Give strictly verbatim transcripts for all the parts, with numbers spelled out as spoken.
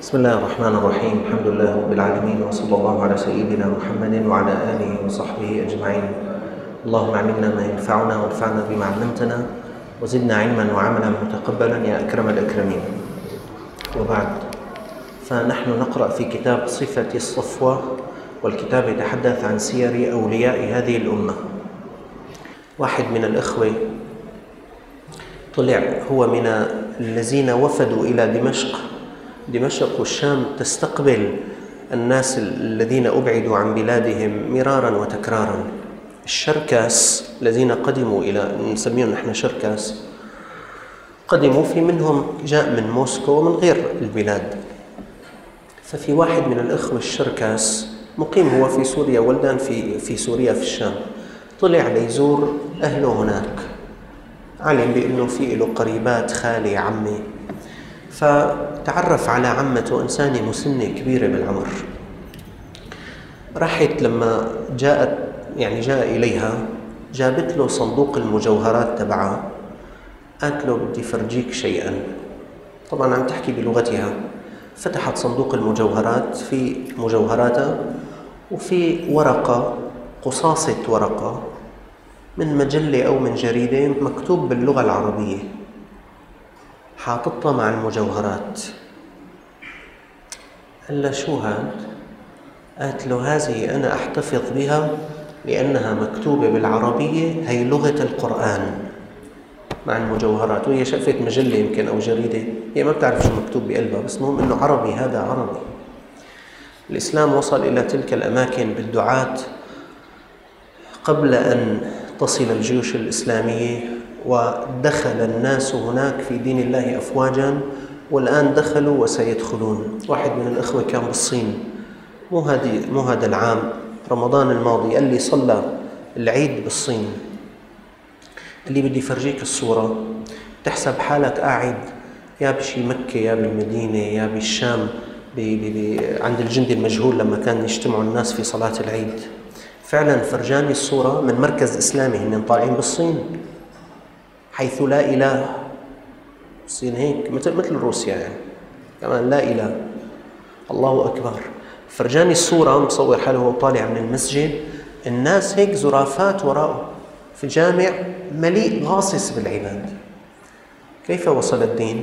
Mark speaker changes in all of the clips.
Speaker 1: بسم الله الرحمن الرحيم. الحمد لله رب العالمين، وصلى الله على سيدنا محمد وعلى آله وصحبه أجمعين. اللهم علمنا ما ينفعنا وانفعنا بما علمتنا وزدنا علما وعملا متقبلا يا أكرم الأكرمين. وبعد، فنحن نقرأ في كتاب صفة الصفوة، والكتاب يتحدث عن سير أولياء هذه الأمة. واحد من الإخوة طلع هو من الذين وفدوا إلى دمشق. دمشق والشام تستقبل الناس الذين أبعدوا عن بلادهم مرارا وتكرارا. الشركاس الذين قدموا إلى، نسميهم نحن شركاس، قدموا في منهم جاء من موسكو ومن غير البلاد. ففي واحد من الإخوة الشركاس مقيم هو في سوريا، ولدان في في سوريا في الشام، طلع ليزور أهله هناك. علم بأنه في له قريبات، خالي، عمي، فتعرف على عمته إنسانة مسنة كبيرة بالعمر. راحت لما جاءت يعني جاء إليها، جابت له صندوق المجوهرات تبعها، قالت له بدي فرجيك شيئا. طبعا عم تحكي بلغتها. فتحت صندوق المجوهرات، في مجوهراتها وفي ورقة، قصاصة ورقة من مجلة أو من جريدة مكتوب باللغة العربية، حاططها مع المجوهرات. قال له شو هاد؟ قالت له هذه أنا أحتفظ بها لأنها مكتوبة بالعربية، هي لغة القرآن مع المجوهرات. وهي شافت مجلة يمكن أو جريدة، هي ما بتعرف شو مكتوب بقلبها، بس مهم إنه عربي، هذا عربي. الإسلام وصل إلى تلك الأماكن بالدعاة قبل أن تصل الجيوش الإسلامية، ودخل الناس هناك في دين الله أفواجا، والآن دخلوا وسيدخلون. واحد من الأخوة كان بالصين، مو هذه مو هذا العام، رمضان الماضي، قال لي صلى العيد بالصين. قال لي بدي فرجيك الصورة، تحسب حالك قاعد يا بشي مكة يا بالمدينة يا بالشام، بي بي بي عند الجندي المجهول لما كان يجتمعوا الناس في صلاة العيد. فعلا فرجاني الصورة من مركز إسلامي، هن طالعين بالصين حيث لا إله. الصين هيك مثل مثل روسيا يعني، كمان لا إله، الله أكبر. فرجاني الصورة، مصور حاله وهو طالع من المسجد، الناس هيك زرافات وراءه في جامع مليء غاصص بالعباد. كيف وصل الدين؟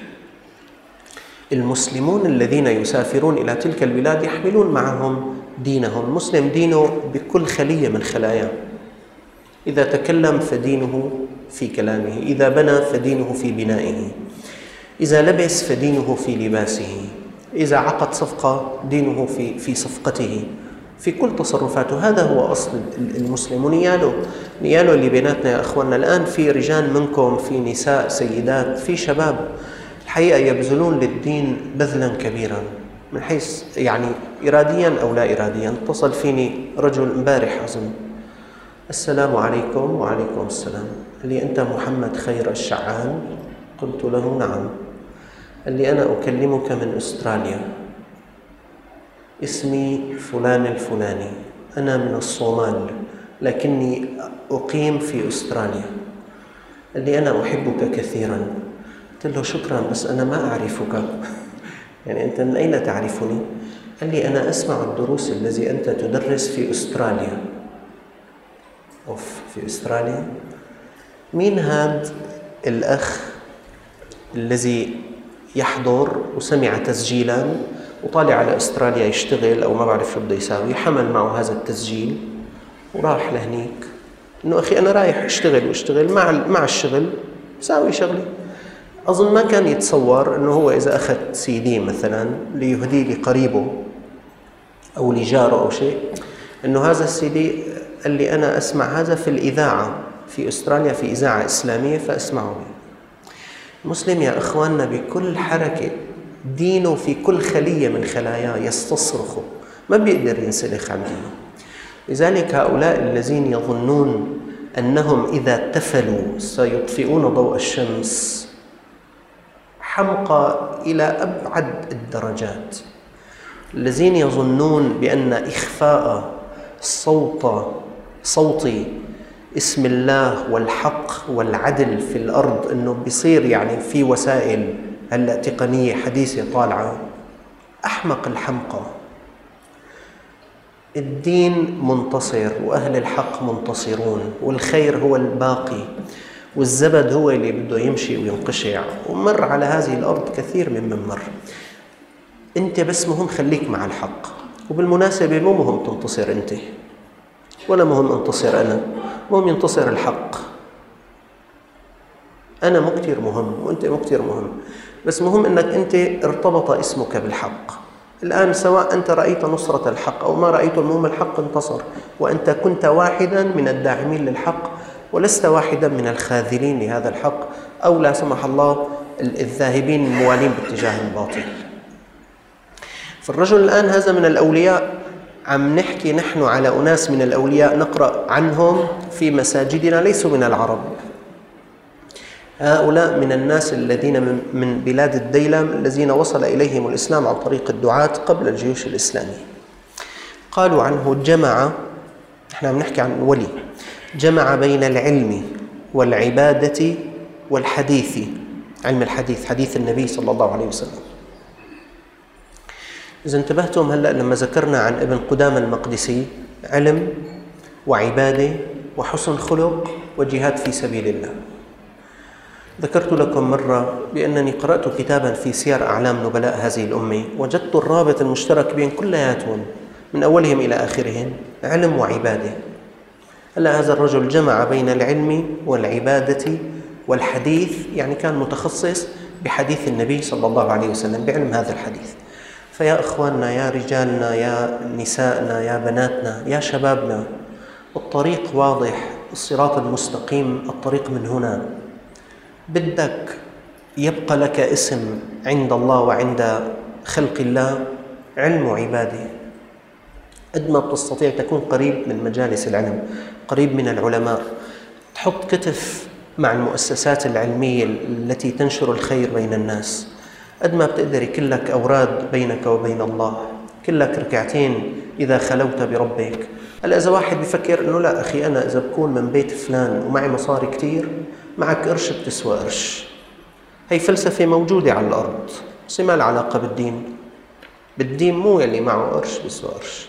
Speaker 1: المسلمون الذين يسافرون إلى تلك البلاد يحملون معهم دينهم. المسلم دينه بكل خلية من خلاياه. إذا تكلم فدينه في كلامه، إذا بنى فدينه في بنائه، إذا لبس فدينه في لباسه، إذا عقد صفقة دينه في في صفقته، في كل تصرفاته. هذا هو أصل المسلم. ونياله نياله اللي بيناتنا يا أخواننا الآن، في رجال منكم، في نساء، سيدات، في شباب الحقيقة يبذلون للدين بذلا كبيرا، من حيث يعني إراديا أو لا إراديا. اتصل فيني رجل امبارح أظن، السلام عليكم. وعليكم السلام. قال لي أنت محمد خير الشعان؟ قلت له نعم. قال لي أنا أكلمك من أستراليا، اسمي فلان الفلاني، أنا من الصومال لكني أقيم في أستراليا. قال لي أنا أحبك كثيرا. قلت له شكرا، بس أنا ما أعرفك. يعني أنت من أين تعرفني؟ قال لي أنا أسمع الدروس التي أنت تدرس في أستراليا. أوف، في أستراليا؟ مين هذا الأخ الذي يحضر وسمع تسجيلا وطالع على أستراليا يشتغل أو ما بعرف شو بده يساوي؟ حمل معه هذا التسجيل وراح لهنيك، إنه أخي أنا رايح أشتغل وأشتغل مع مع الشغل ساوي شغلي. أظن ما كان يتصور إنه هو إذا أخذ سي دي مثلا ليهديه لقريبه أو لجاره أو شيء، إنه هذا السي دي، قال لي أنا أسمع هذا في الإذاعة في أستراليا، في إذاعة إسلامية فأسمعه. مسلم يا أخواننا بكل حركة دينه في كل خلية من خلاياه يستصرخه، ما بيقدر ينسلخ عن دينه. لذلك هؤلاء الذين يظنون أنهم إذا تفلوا سيطفئون ضوء الشمس حمقى إلى أبعد الدرجات. الذين يظنون بأن إخفاء صوت صوت اسم الله والحق والعدل في الأرض أنه بيصير يعني في وسائل هلأ تقنية حديثة طالعة، أحمق الحمقى. الدين منتصر وأهل الحق منتصرون، والخير هو الباقي، والزبد هو اللي بده يمشي وينقشع. ومر على هذه الأرض كثير ممن مر. أنت بس مهم خليك مع الحق. وبالمناسبة مو مهم تنتصر أنت، ولا مهم انتصر أنا، مهم ينتصر الحق. أنا مو كتير مهم وأنت مو كتير مهم، بس مهم أنك أنت ارتبط اسمك بالحق. الآن سواء أنت رأيت نصرة الحق أو ما رأيت، المهم الحق انتصر، وأنت كنت واحدا من الداعمين للحق ولست واحدا من الخاذلين لهذا الحق، أو لا سمح الله الذاهبين الموالين باتجاه الباطل. فالرجل الآن هذا من الأولياء، عم نحكي نحن على أناس من الأولياء نقرأ عنهم في مساجدنا ليسوا من العرب. هؤلاء من الناس الذين من بلاد الديلم الذين وصل إليهم الإسلام عن طريق الدعاة قبل الجيوش الإسلامي. قالوا عنه جمع، نحن عم نحكي عن ولي، جمع بين العلم والعبادة والحديث، علم الحديث، حديث النبي صلى الله عليه وسلم. إذا انتبهتم هلأ لما ذكرنا عن ابن قدامة المقدسي، علم وعبادة وحسن خلق وجهاد في سبيل الله. ذكرت لكم مرة بأنني قرأت كتابا في سير أعلام نبلاء هذه الأمة، وجدت الرابط المشترك بين كلياتهم من أولهم إلى آخرهم علم وعبادة. هلا هذا الرجل جمع بين العلم والعبادة والحديث، يعني كان متخصص بحديث النبي صلى الله عليه وسلم، بعلم هذا الحديث. فيا إخواننا، يا رجالنا، يا نسائنا، يا بناتنا، يا شبابنا، الطريق واضح، الصراط المستقيم، الطريق من هنا. بدك يبقى لك اسم عند الله وعند خلق الله، علم وعبادة. قد ما بتستطيع تكون قريب من مجالس العلم، قريب من العلماء، تحط كتف مع المؤسسات العلمية التي تنشر الخير بين الناس. قد ما بتقدر كلك أوراد بينك وبين الله، كلك ركعتين إذا خلوت بربك. هلا إذا واحد بيفكر إنه لا أخي، أنا إذا بكون من بيت فلان ومعي مصاري كتير، معك قرش بتسوى قرش. هي فلسفة موجودة على الأرض، بس ما لها علاقة بالدين. بالدين مو يلي معه قرش بيسوى قرش.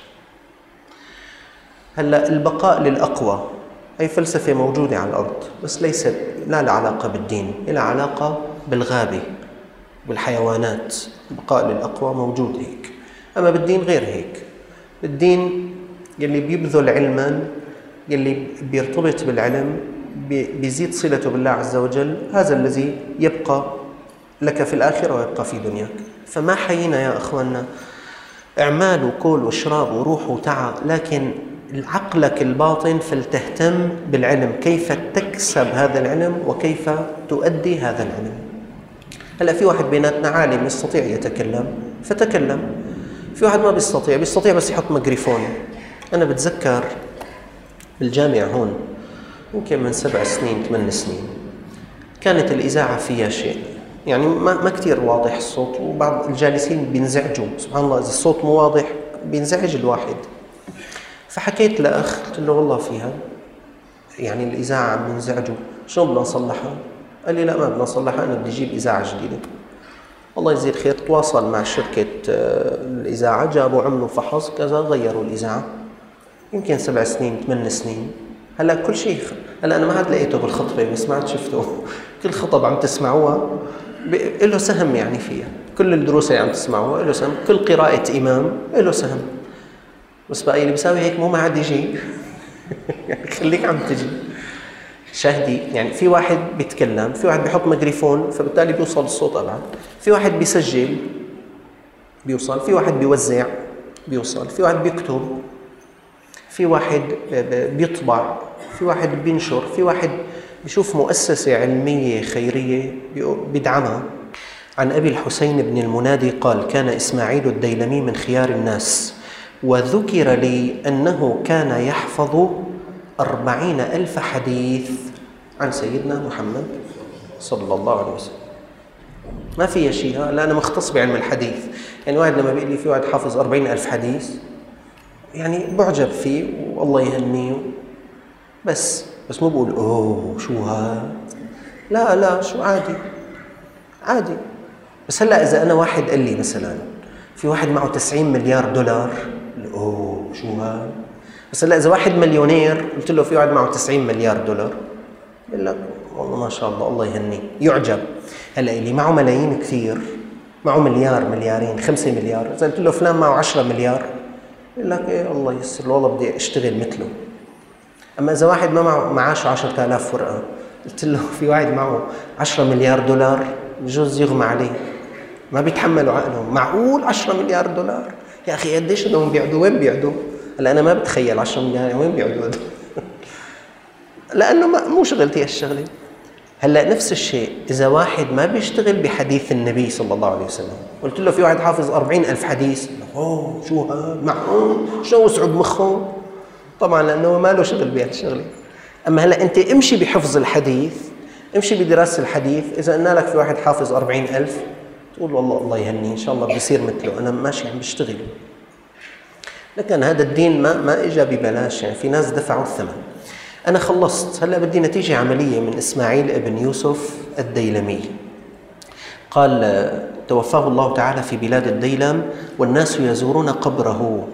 Speaker 1: هلا البقاء للأقوى، هي فلسفة موجودة على الأرض، بس ليست لا لها علاقة بالدين، لها علاقة بالغابة بالحيوانات. البقاء للأقوى موجود هيك، أما بالدين غير هيك. بالدين يلي بيبذل علما، يلي بيرتبط بالعلم، بيزيد صلته بالله عز وجل، هذا الذي يبقى لك في الآخرة ويبقى في دنياك. فما حيينا يا أخواننا، اعمال وكل واشراب وروح وتعا، لكن عقلك الباطن فلتهتم بالعلم، كيف تكسب هذا العلم وكيف تؤدي هذا العلم. هلا في واحد بيناتنا عالم يستطيع يتكلم فتكلم، في واحد ما بيستطيع، بيستطيع بس يحط ميكروفون. أنا بتذكر بالجامعة هون يمكن من سبع سنين ثمان سنين، كانت الإذاعة فيها شيء يعني ما ما كثير واضح الصوت، وبعض الجالسين بينزعجوا. سبحان الله، إذا الصوت مو واضح بينزعج الواحد. فحكيت لأخ، قلت له والله فيها يعني الإذاعة عم ينزعجوا، شو بدنا نصلحها؟ قال لي لا ما بدنا نصلحها، أنا بدي أجيب إذاعة جديدة. الله يزيد خير، تواصل مع شركة الإذاعة، جابوا عملوا فحص كذا، غيروا الإذاعة. يمكن سبع سنين ثمان سنين. هلا كل شيء، هلا أنا ما عاد لقيته بالخطبة، بس ما عاد شفته. كل خطب عم تسمعوها له سهم يعني فيها، كل الدروس اللي عم تسمعوها له سهم، كل قراءة إمام له سهم. بس بقى اللي بيساوي هيك مو ما عاد يجي. يعني خليك عم تجي شاهدي. يعني في واحد بيتكلم، في واحد بيحط ميكروفون فبالتالي بيوصل الصوت أبعد، في واحد بيسجل بيوصل، في واحد بيوزع بيوصل، في واحد بيكتب، في واحد بيطبع، في واحد بينشر، في واحد بيشوف مؤسسة علمية خيرية بيدعمها. عن أبي الحسين بن المنادي قال: كان إسماعيل الديلمي من خيار الناس، وذكر لي أنه كان يحفظ أربعين ألف حديث عن سيدنا محمد صلى الله عليه وسلم. ما فيها شيء، لا أنا مختص بعلم الحديث. يعني واحد لما بيقول لي في واحد حافظ أربعين ألف حديث، يعني بعجب فيه والله يهنيه، بس بس مو بقول أوه شو هذا، لا لا شو عادي عادي. بس هلأ إذا أنا واحد قال لي مثلا في واحد معه تسعين مليار دولار، اوه شو هذا؟ بس هلا اذا واحد مليونير قلت له في واحد معه تسعين مليار دولار، بقول لك والله ما شاء الله الله يهنيه، يعجب. هلا اللي معه ملايين كثير، معه مليار مليارين خمسة مليار، اذا قلت له فلان معه عشرة مليار بقول لك ايه الله يسر والله بدي اشتغل مثله. اما اذا واحد ما معه معاشه عشرة آلاف ورقه قلت له في واحد معه عشرة مليار دولار بجوز يغمى عليه، ما بيتحملوا عقلهم. معقول عشرة مليار دولار؟ يا اخي قديش بدهم بيعدوا؟ وين بيعدوا؟ هلا انا ما بتخيل عشرة مليار وين بيعدوا لانه ما مو شغلتي هالشغله. هلا نفس الشيء اذا واحد ما بيشتغل بحديث النبي صلى الله عليه وسلم، قلت له في واحد حافظ أربعين ألف حديث، اوه شو هذا؟ معقول؟ شو وسعوا بمخه؟ طبعا لانه ما له شغل بهالشغله. اما هلا انت امشي بحفظ الحديث، امشي بدراسه الحديث. اذا قلنا لك في واحد حافظ أربعين ألف تقول والله الله يهنيه ان شاء الله بدي يصير مثله، انا ماشي عم بشتغل. لكن هذا الدين ما ما اجى ببلاش، يعني في ناس دفعوا الثمن. انا خلصت، هلا بدي نتيجه عمليه من اسماعيل ابن يوسف الديلمي. قال توفاه الله تعالى في بلاد الديلم والناس يزورون قبره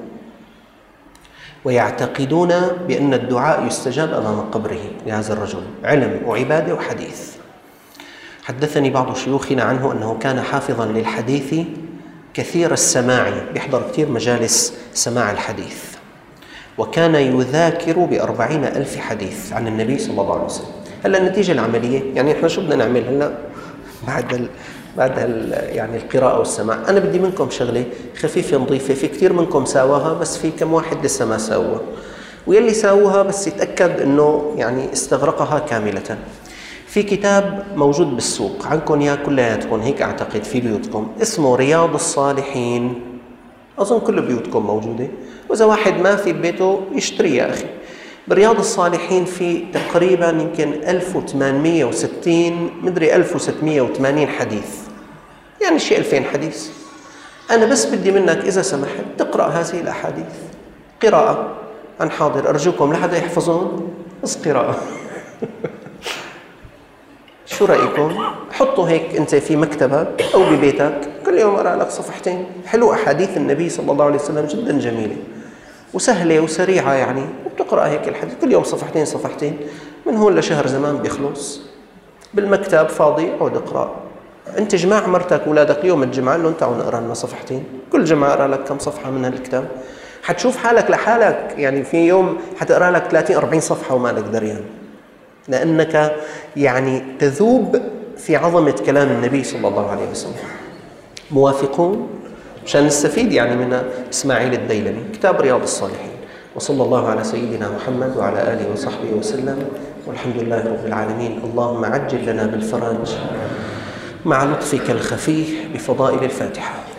Speaker 1: ويعتقدون بأن الدعاء يستجاب أمام قبره لهذا الرجل، علم وعبادة وحديث. حدثني بعض شيوخنا عنه أنه كان حافظا للحديث كثير السماع، بيحضر كثير مجالس سماع الحديث، وكان يذاكر بأربعين ألف حديث عن النبي صلى الله عليه وسلم. هلا النتيجة العملية يعني إحنا شو بدنا نعمل هلا بعد ال بعد ال يعني القراءة والسماع؟ أنا بدي منكم شغلة خفيفة نظيفة، في كثير منكم ساواها بس في كم واحد لسه ما ساوها، ويلي ساوها بس يتأكد إنه يعني استغرقها كاملة. في كتاب موجود بالسوق عندكم يا كلياتكم هيك أعتقد في بيوتكم، اسمه رياض الصالحين، أظن كل بيوتكم موجودة، وإذا واحد ما في ببيته يشتري يا أخي. برياض الصالحين في تقريبا يمكن ألف وثمانمئة وستين مدري ألف وستمئة وثمانين حديث، يعني شيء ألفين حديث. أنا بس بدي منك إذا سمحت تقرأ هذه الأحاديث قراءة عن حاضر، أرجوكم لحدا يحفظون بس قراءة شو رأيكم؟ حطوا هيك أنت في مكتبك أو ببيتك كل يوم أقرأ لك صفحتين. حلو، أحاديث النبي صلى الله عليه وسلم جدا جميلة وسهلة وسريعة يعني، وبتقرأ هيك الحديث كل يوم صفحتين صفحتين، من هون لشهر زمان بيخلص. بالمكتب فاضي اقعد اقرأ. أنت جماع مرتك أولادك يوم الجمعة قل لهم تعالوا نقرأ لنا صفحتين، كل جمعة أقرأ لك كم صفحة من هالكتاب. حتشوف حالك لحالك يعني في يوم حتقرأ لك ثلاثين أربعين صفحة ومالك دريان، لأنك يعني تذوب في عظمة كلام النبي صلى الله عليه وسلم. موافقون؟ مشان نستفيد يعني من إسماعيل الديلمي، كتاب رياض الصالحين. وصلى الله على سيدنا محمد وعلى آله وصحبه وسلم، والحمد لله رب العالمين. اللهم عجل لنا بالفرج مع لطفك الخفي بفضائل الفاتحة.